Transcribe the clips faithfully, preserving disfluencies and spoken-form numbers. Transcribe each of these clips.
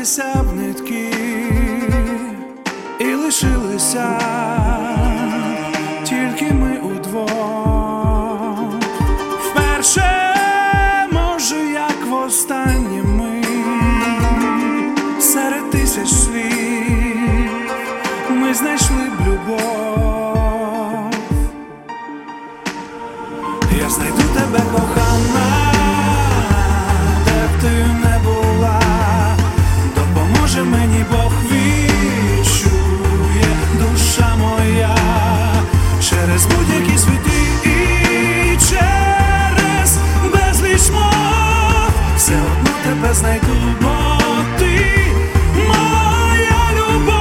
розірвалися в нитки і лишилися тільки ми удвох. Вперше, може, як востаннє ми серед тисяч слів ми знайшли б любов. Я знайду тебе, кохана, де б ти не була, допоможе мені Бог, відчує душа моя через будь-які світи і через безліч мов. Все одно тебе знайду, бо ти моя любов.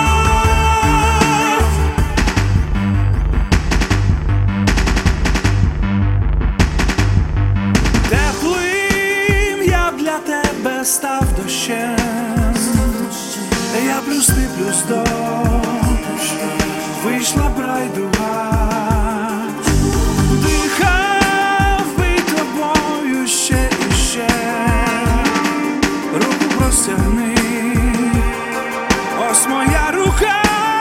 Теплим я б для тебе став дощем, я плюс ти плюс дощ, вийшла б райдуга. Дихав би тобою ще і ще, руку простягни, ось моя рука.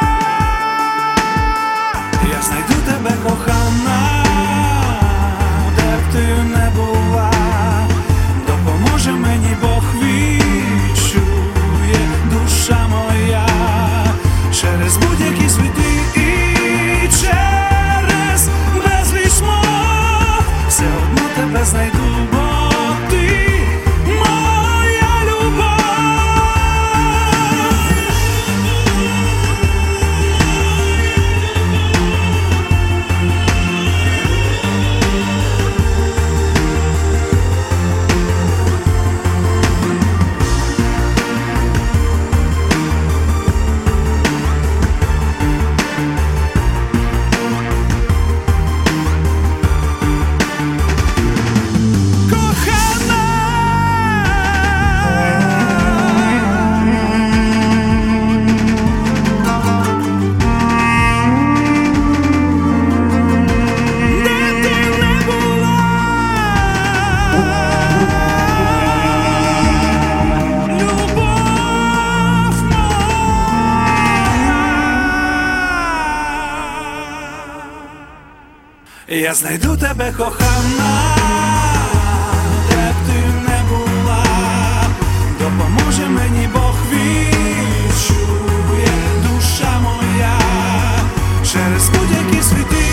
Я знайду тебе, кохана, де б ти не була, допоможе мені Бог, відчує душа моя через будь-які світи і через безліч мов. Все одно тебе знайду, бо ти моя любов. Я знайду тебе, кохана, де б ти не була, допоможе мені Бог, відчує душа моя через будь-які світи